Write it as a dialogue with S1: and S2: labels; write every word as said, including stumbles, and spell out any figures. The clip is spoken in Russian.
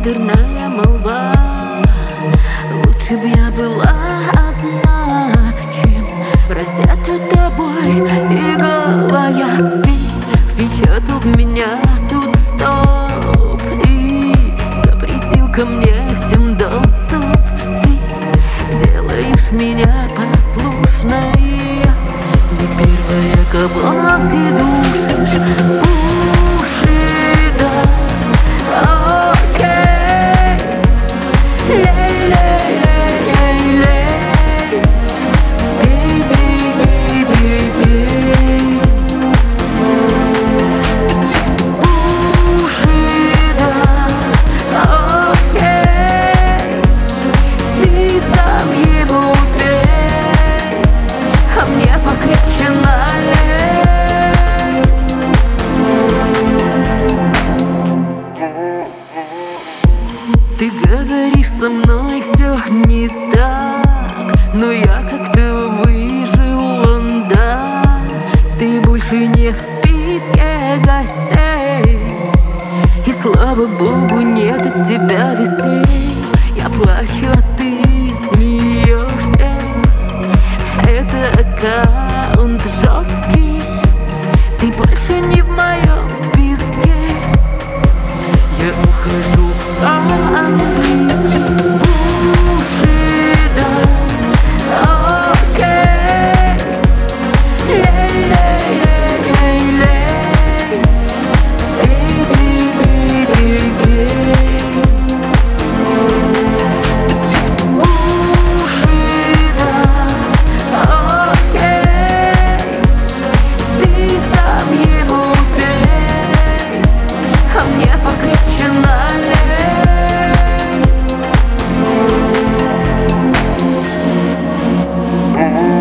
S1: приторная молва. Лучше б я была одна, чем раздета тобой и голая. Ты впечатал в меня тут стоп и запретил ко мне всем доступ. Ты делаешь меня послушной, не первая, кого ты душишь. Уши, да, окей. Лей-лей-лей-лей-лей. Бей-бей-бей-бей-бей. Уши, да, окей. Ты сам его бей, а мне покрепче налей. Ты говоришь, со мной все не так, но я как-то выжил, он да. Ты больше не в списке гостей, и слава богу, нет от тебя вестей. Я плачу, а ты смеешься. Это аккаунт жесткий, ты больше не в моем списке. Я ухожу по-английски. Уши, да, окей. Лей-лей-лей-лей-лей. Бей-бей-бей-бей-бей. Уши, да, окей. Ты сам его бей, а мне покрепче налей.
S2: Mm-hmm.